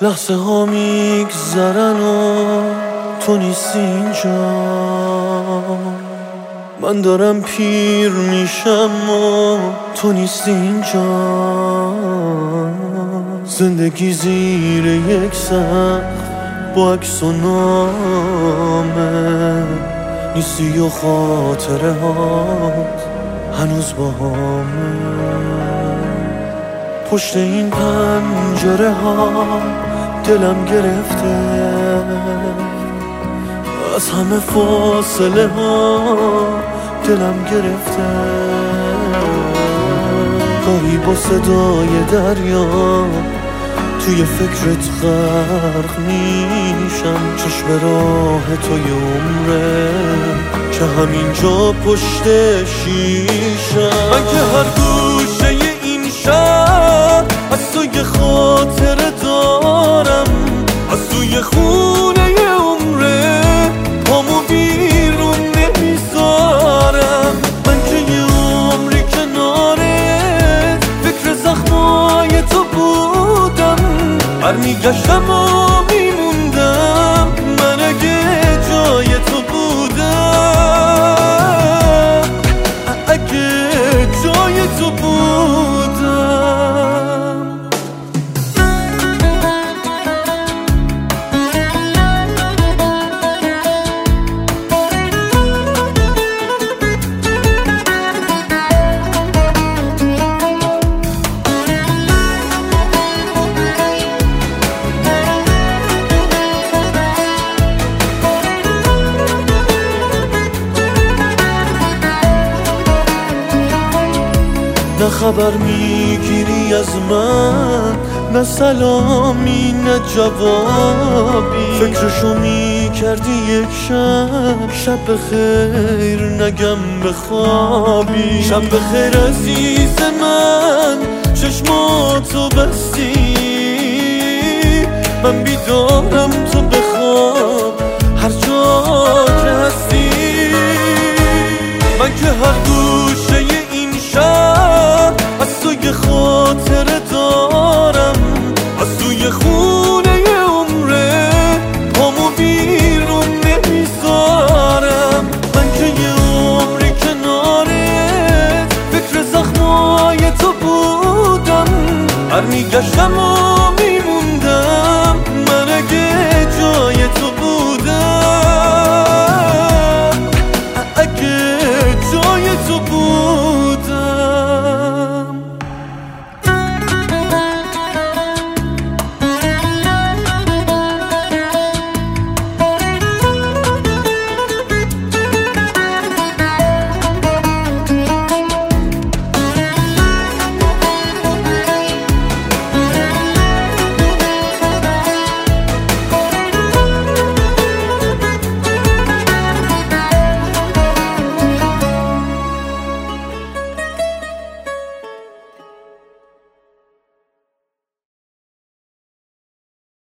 لحظه ها میگذرن و تو نیستی اینجا. من دارم پیر میشم و تو نیستی اینجا. زندگی زیر یک سقف با عکس و نامه نیستی و خاطره هات هنوز با همه. پشت این پنجره ها دلم گرفته، از همه فاصله ها دلم گرفته. گاهی با صدای دریا توی فکرت غرق میشم. چشم راه توی عمره که همینجا پشت شیشم. من که هر گوشه این شهر از توی خاطره دارم، از توی خونه عمره پامو بیرون نمیذارم. من که یه عمری کنارت فکر زخمای تو بودم، برمیگشتم و میموندم من اگه جای تو بودم، اگه جای تو بودم. نه خبر میگیری از من، نه سلامی نه جوابی. فکرشو میکردی یک شب بخیر نگم بخوابی. شب بخیر عزیز من، چشماتو بستی، من بیدارم تو بخواب هر جا که هستی. من که هر گوشه این شهر از توی خاطره دارم، از توی خونه عمره پامو بیرون نمیذارم. من که یه عمری کنارت فکر زخمای تو بودم، برمیگشتم و میموندم من اگه